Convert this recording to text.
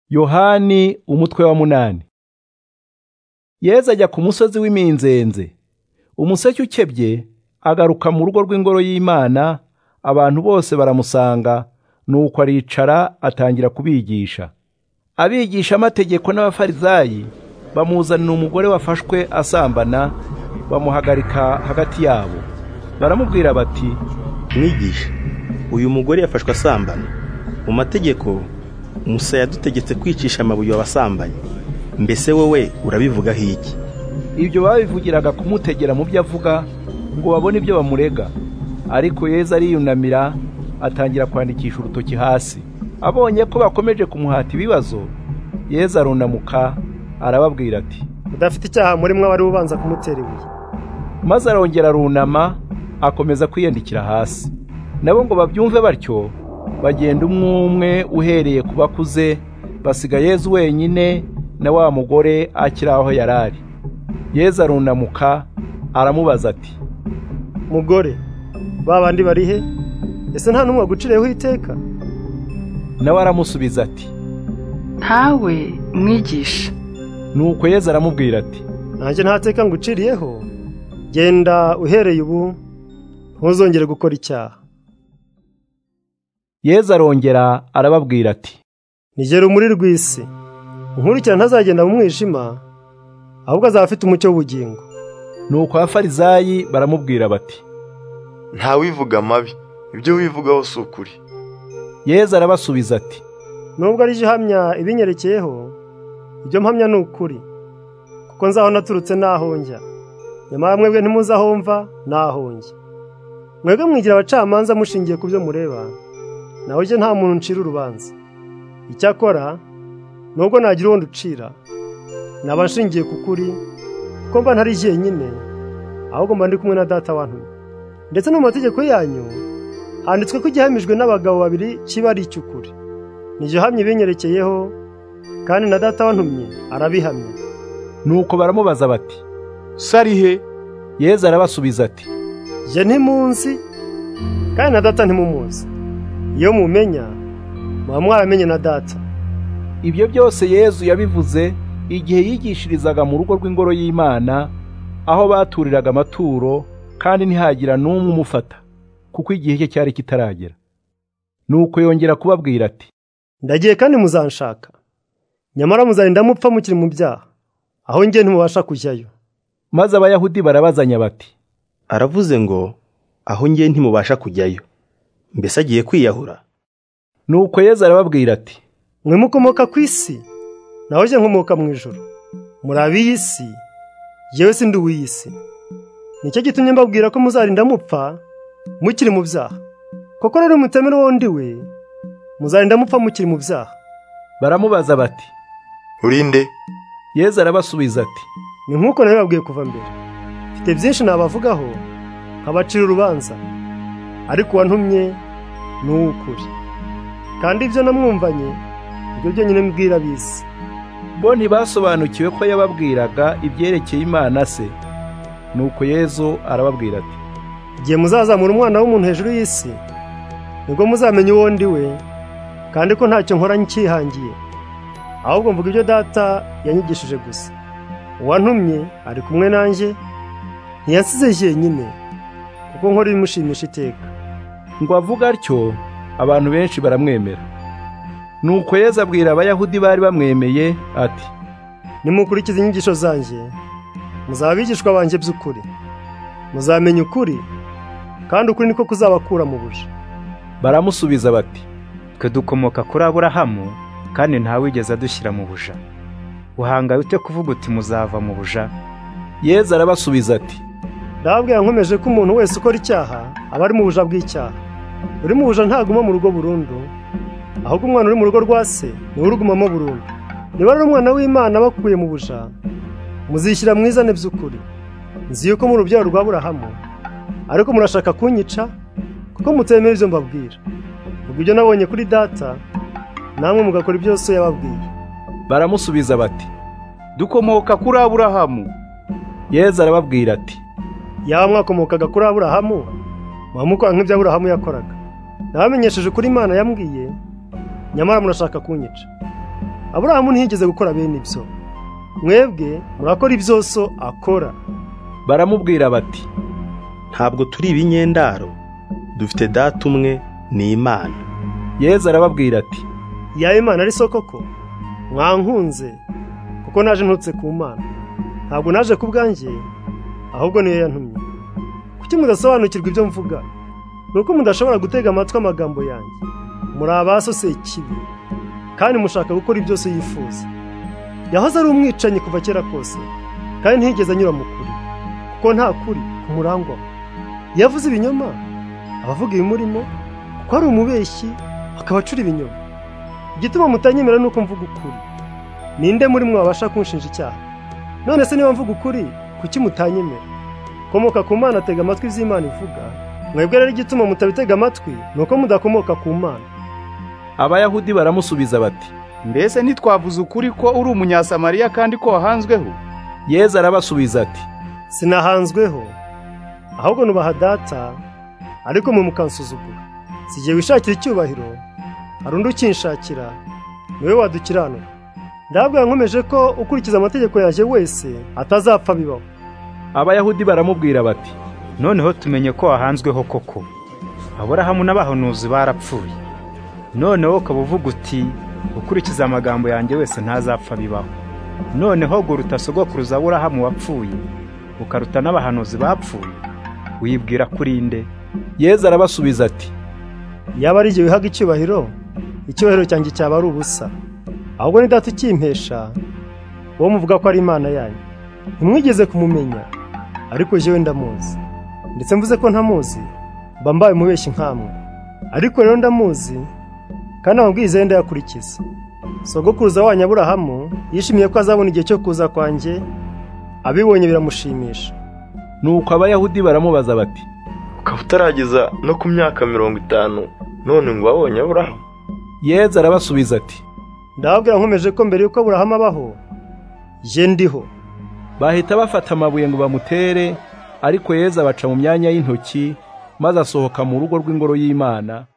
Yohani umutwe wa 8. Yesu ajya ku musozi w'iminzenze. Umuseke ukebye agaruka mu rugo rw'ingoro y'Imana, abantu bose baramusanga, nuko aricara atangira kubigisha. Abigisha amategeko n'abafarizayi bamuzanira umugore wafashwe asambana, bamuhagarika hagati yabo. Baramubwira bati, Mwigisha, uyu mugore yafashwe asambana. Mu mategeko Musa yadutegetse kwicisha amabuye abasambanye. Mbese wowe urabivugaho iki? Ibyo babivugiraga kumutegera mu byo avuga ngo babone ibyo bamurega. Ariko Yesu ariyunamira atangira kwandikisha urutoki hasi. Abonye ko bakomeje kumuhata ibibazo, Yesu arunamuka arababwira ati, udafite icyaha muri mwe wari ubanza kumutera ibuye. Maze arongera arunama akomeza kwiyandikira hasi. Nabo ngo babyumve batyo, bagenda umwe uhereye ku bakuze, basiga Yesu wenyine na wa mugore akiri aho yarari. Yesu arunamuka aramubaza ati, mugore, babandi bari he? Ese nta numwe wagucireho iteka? Nawe aramusubiza ati, ntawe mwigisha. Nuko Yesu aramubwira ati, nanjye nta teka nguciriyeho. Genda uhereye ubu ntuzongere gukora icyaha. Yesu arongera arababwira ati, nigera urumuri rw'isi. Unkurikira ntazagenda mu mwijima, ahubwo azaba afite umucyo w'ubugingo. Nuko abafarizayi baramubwira bati, ntawivuga amabi, ibyo wivugaho si ukuri. Yesu arabasubiza ati, nubwo ari ihamya ibinyerekeyeho, ibyo mpamya ni ukuri, kuko nzaho naturutse naho njya. Nyamara mwebwe ntimuzi aho mva naho njya. Mwebwe mwigira abacamanza mushingiye ku byo mureba, naho njye nta muntu ncira urubanza. Icyakora nubwo nagira uwo nducira, naba nshingiye ku kuri, kuko mba ntari jyenyine, ahubwo mba ndi kumwe na Data wantumye. Ndetse no mu mategeko yanyu handitswe ko igihamijwe n'abagabo babiri kiba ari icy'ukuri. Niryo hamya ibinyerekeyeho, kandi na Data wantumye arabihamya. Nuko baramubaza bati, Sari he? Yesu arabasubiza ati, je ntimunzi, kandi na Data ntimumuzi. Iyo mumenya, muba mwaramenye na Data. Ibyo byose Yesu yabivuze igihe yigishirizaga mu rugo rw'ingoro y'Imana, aho baturiraga amaturo, kandi ntihagira n'umwe umufata, kuko igihe cye cyari kitaragera. Nuko yongera kubabwira ati, ndagiye kandi muzanshaka, nyamara muzarinda mupfa mukiri mu byaha, aho njye ntimubasha kujyayo. Maze Abayahudi barabazanya bati, aravuze ngo aho njye ntimubasha kujyayo, mbese agiye kwiyahura? Nuko Yesu arababwira ati, mwe mukomoka ku isi, naho njye nkomoka mu ijuru. Muri ab'iyi si, yewe sindi uw'iyi si. Nicyo gitumye mbabwira ko muzarinda mupfa mukiri mu byaha. Koko rero mutemere uwo ndi we, muzarinda mupfa mukiri mu byaha. Baramubaza bati, Urinde? Yesu arabasubiza ati, ni nk'uko nabibabwiye kuva mbere. Mfite byinshi nabavugaho nkabacira urubanza, ariko uwantumye ni uw'ukuri, kandi ibyo namwumvanye ibyo byonyine mbwira bisi. Bo ntibasobanukiwe ko yababwiraga ibyerekeye Imana se. Nuko Yesu arababwira ati, igihe muzazamura Umwana w'umuntu hejuru y'isi, nibwo muzamenya uwo ndi we, kandi ko ntacyo nkora nkihangiye, ahubwo mvuga ibyo Data yanyigishije gusa. Uwantumye ari kumwe nanjye, ntiyansize jyenyine, kuko nkora ibimushimisha iteka. Ngo avuga atyo, abantu benshi baramwemera. Nuko Yesu abwira Abayahudi bari bamwemeye ati, nimukurikiza inyigisho zanjye, muzaba abigishwa banjye by'ukuri. Muzamenya ukuri, kandi ukuri niko kuzabakura mu buja. Baramusubiza bati, twe dukomoka kuri Aburahamu, kandi ntawigeze adushyira mu buja. Uhangaye ute kuvuga uti muzava mu buja? Yesu arabasubiza ati, ndababwira nkomeje ko umuntu wese ukora icyaha aba ari mu buja bw'icyaha. Uri mu buja ntaguma mu rugo burundu, ahubwo umwana uri mu rugo rwa se niwe urugumamo burundu. Niba ari Umwana w'Imana bakuye mu buja, muzishyira mwizane by'ukuri. Nzi yuko mu rubyaro rwa Aburahamu, ariko murashaka kunyica kuko mutemera ibyo mbabwira. Ubwo ibyo nabonye kuri Data, namwe mugakora ibyo so yababwiye. Baramusubiza bati, dukomoka kuri Aburahamu. Yesu arababwira ati, yaba mwakomokaga kuri Aburahamu, mwamukora nk'ibyo Aburahamu yakoraga. Nabamenyesheje kuri Imana yambwiye, nyamara murashaka kunyica. Aburahamu ntiyigeze gukora bene ibyo. Mwebwe murakora ibyo so akora. Baramubwira bati, ntabwo turi ibinyendaro, dufite data umwe, ni Imana. Yezu arababwira ati, Ya Imana ari so koko, mwankunze kuko naje ntutse ku Mana. Ntabwo naje ku bwanjye, ahubwo niyo yantumye. Kuki mudasobanukirwa ibyo mvuga? Nuko mudashobora gutega amatwi amagambo yanjye. Muri abaso se kibi, kandi mushaka gukora ibyo se yifuza. Yahoze ari umwicanyi kuva kera kose, kandi ntiyigeze anyura mu kuri, kuko nta kuri kumurangwaho. Yavuze ibinyoma, abavuga ibimurimo, kuko ari umubeshyi, akaba acura ibinyoma. Igituma mutanyemera nuko mvuga ukuri. Ninde muri mwe wabasha kunshinja icyaha? None se niba mvuga ukuri, kuki mutanyemera? Komoka ku Mana, tega amatwi iby'Imana ivuga. Mwebwe rero igituma mutabitega amatwi, nuko mudakomoka ku Mana. Abayahudi baramusubiza bati, mbese ntitwavuze ukuri ko uri umunyasamariya kandi ko wahanzweho? Yezu arabasubiza ati, sinahanzweho, ahubwo nubaha Data, ariko mwe mukansuzugura. Sigiye wishakira icyubahiro, hari undi ukinshakira, niwe wadukiranura. Ndababwira nkomeje ko ukurikiza amategeko yaje wese atazapfa bibaho. Abayahudi baramubwira bati, noneho tumenye ko wahanzweho koko. Aburahamu n'abahanuzi barapfuye, noneho ukaba uvuga uti ukurikiza amagambo yanjye wese ntazapfa bibaho. Noneho guruta sogokuruza Aburahamu wapfuye, ukaruta n'abahanuzi bapfuye, wibwira kuri nde? Yezu arabasubiza ati, yaba ari jye wihaga icyubahiro cyanjye cyaba ari ubusa. Ahubwo ni Data ukimpesha, uwo muvuga ko ari Imana yanyu. Ntimwigeze kumumenya, ariko jewe ndamuzi. Ndetse mvuze ko ntamuzi, mba mbaye umubeshyi nkamwe. Ariko rero ndamuzi, kandi amabwiriza ye ndayakurikiza. Sogokuruza wanyu Aburahamu yishimiye ko azabona igihe cyo kuza kwanjye, abibonye biramushimisha. Nuko Abayahudi baramubaza bati, ukaba utarageza no ku myaka 50, none ngo wabonye Aburahamu? Yezu arabasubiza ati, ndababwira nkomeje ko mbere yuko Aburahamu abaho, je ndiho. Bahita bafata amabuye ngo bamutere, ariko Yezu abaca mu myanya y'intoki, maze asohoka mu rugo rw'ingoro y'Imana.